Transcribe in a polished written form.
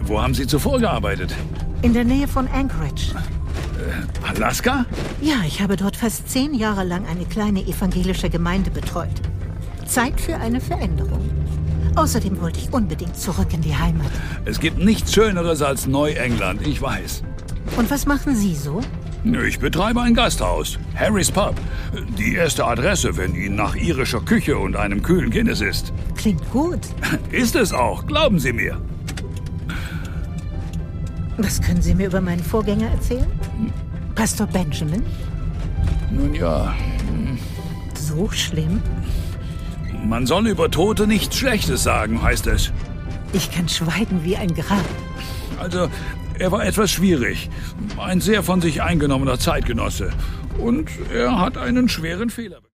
Wo haben Sie zuvor gearbeitet? In der Nähe von Anchorage. Alaska? Ja, ich habe dort fast 10 Jahre lang eine kleine evangelische Gemeinde betreut. Zeit für eine Veränderung. Außerdem wollte ich unbedingt zurück in die Heimat. Es gibt nichts Schöneres als Neuengland, ich weiß. Und was machen Sie so? Ich betreibe ein Gasthaus, Harry's Pub. Die erste Adresse, wenn Ihnen nach irischer Küche und einem kühlen Guinness ist. Klingt gut. Ist es auch, glauben Sie mir. Was können Sie mir über meinen Vorgänger erzählen? Pastor Benjamin? Nun ja, So schlimm? man soll über Tote nichts Schlechtes sagen, heißt es. Ich kann schweigen wie ein Grab. Also, er war etwas schwierig. Ein sehr von sich eingenommener Zeitgenosse. Und er hat einen schweren Fehler begangen.